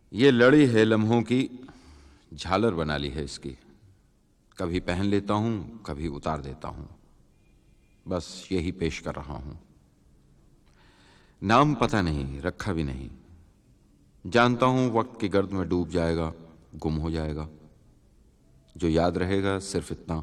ये लड़ी है लम्हों की, झालर बना ली है इसकी। कभी पहन लेता हूं, कभी उतार देता हूं, बस यही पेश कर रहा हूं। नाम पता नहीं, रखा भी नहीं। जानता हूं वक्त की गर्द में डूब जाएगा, गुम हो जाएगा। जो याद रहेगा सिर्फ इतना,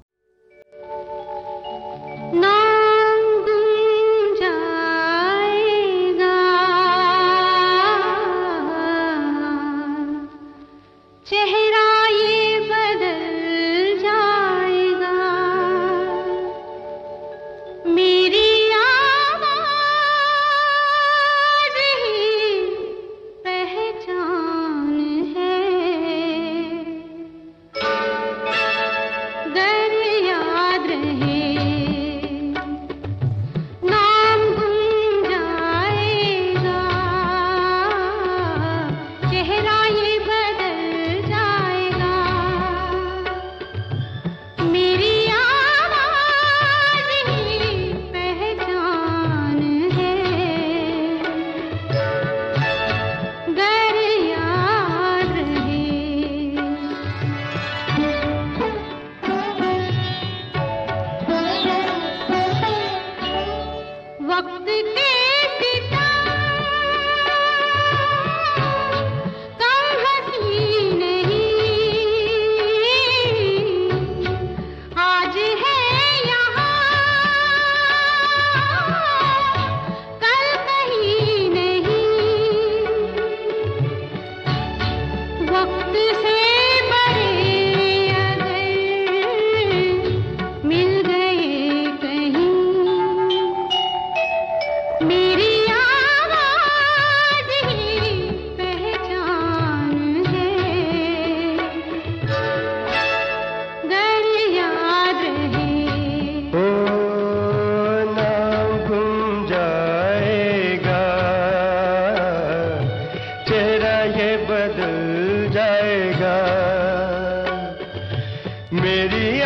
मेरी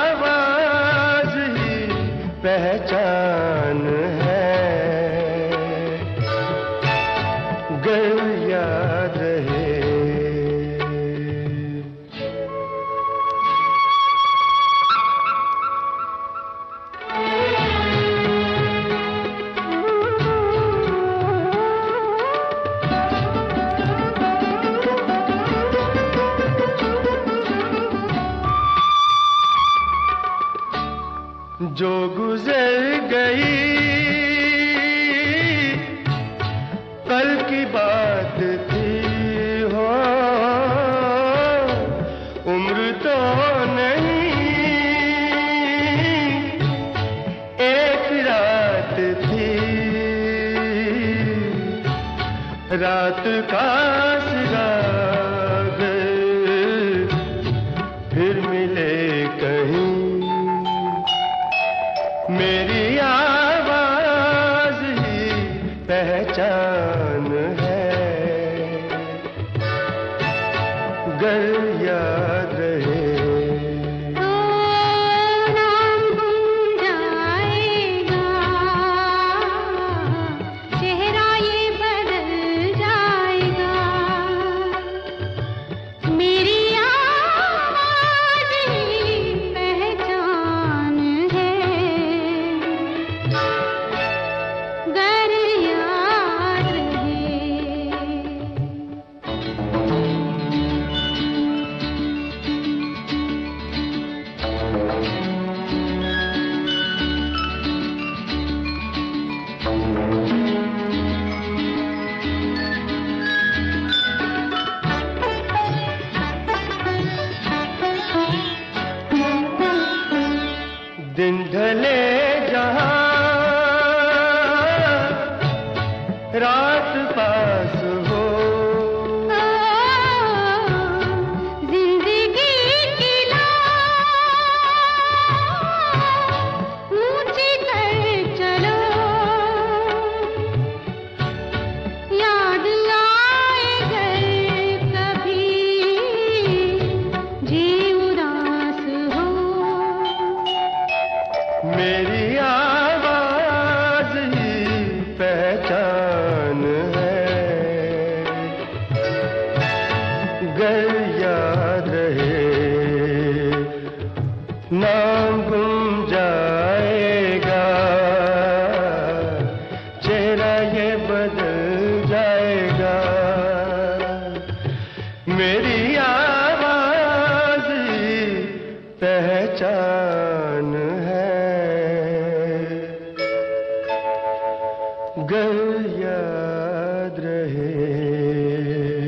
आवाज ही पहचान है, गर याद रहे। जो गुजर गई कल की बात थी, हो उम्र तो नहीं एक रात थी, रात का सिराग फिर मिले कहीं। मेरी आवाज ही पहचान है, गर याद रहे। अगर याद रहे नाम गुम जाएगा, चेहरा ये बदल जाएगा, मेरी आवाज ही पहचान है। गर याद रहे।